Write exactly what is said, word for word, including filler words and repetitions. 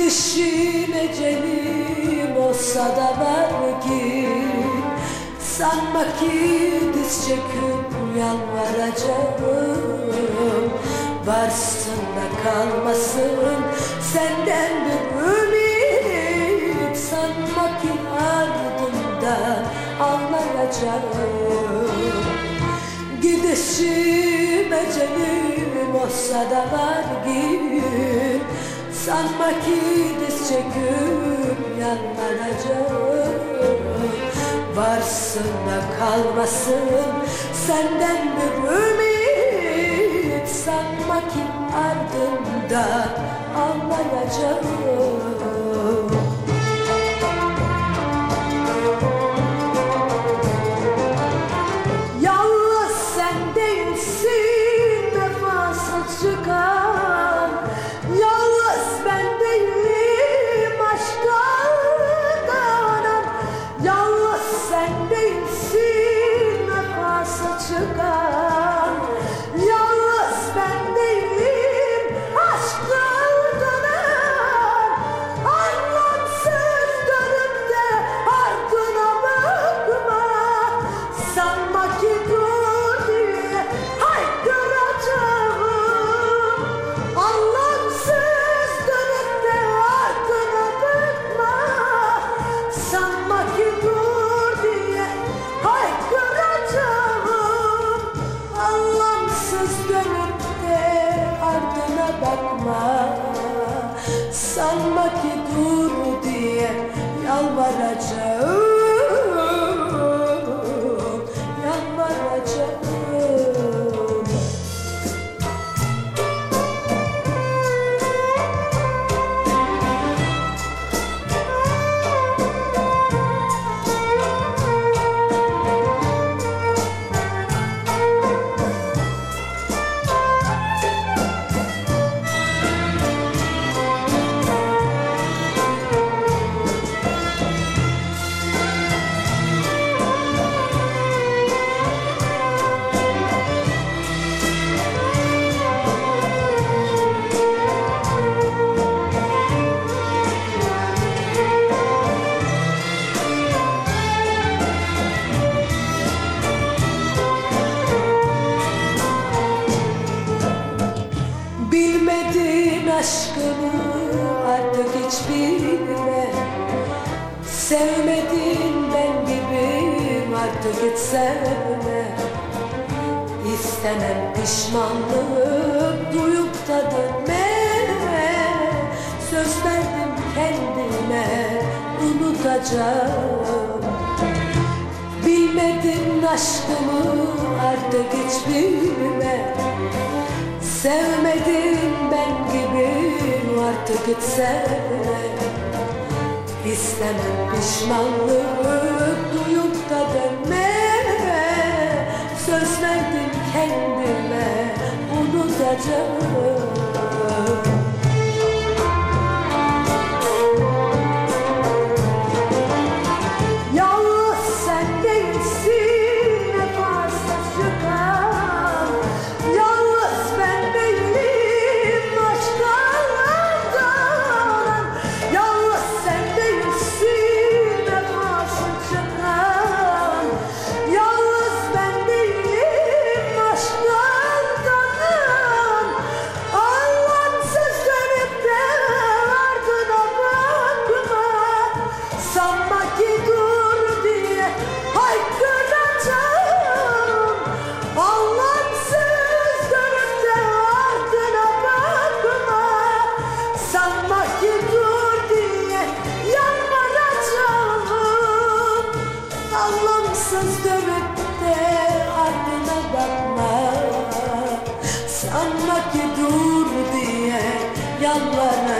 Gidişin ecelim olsa da vergin, sanma ki diz çöküp yalvaracağım. Varsın da kalmasın senden bir ümit, sanma ki ardında ağlayacağım. Gidişim ecelim olsa da vergin, sanma ki diz çöküp yalvaracağım. Varsın da kalmasın senden bir ümit, sanma ki ardında ağlayacağım. Yalnız sen değilsin vefasız çıkan, yalnız ben değilim aşka dayanan, yalnız sen değilsin vefasız çıkan, yalnız ben değilim aşka dayanan. Anlamsız dönüp de ardına bakma, sanma ki dur diye haykıracağım. Anlamsız dönüp de ardına bakma, sanma ki dur diye haykıracağım. Anlamsız dönüp de ardına bakma, sanma ki dur diye yalvaracağım, yalvaracağım. Bilmedin aşkını artık hiç bilme, sevmedin ben gibi artık hiç sevme. İstemem pişmanlık duyup da dönme, söz verdim kendime unutacağım. Bilmedin aşkımı artık hiç bilme, sevmedin ben gibi artık hiç sevme. İstemem pişmanlık duyup da dönme, söz verdim kendime unutacağım. Yalnız sen değilsin vefasız çıkan, yalnız ben değilim aşka dayanan, yalnız sen değilsin vefasız çıkan, yalnız ben değilim aşka dayanan. Anlamsız dönüp de ardına bakma, sanma ki dur diye haykıracağım. Anlamsız dönüp de ardına bakma, sanma ki dur diye yalvaracağım. Anlamsız dönüp de ardına bakma, sanma ki dur diye yalvaracağım.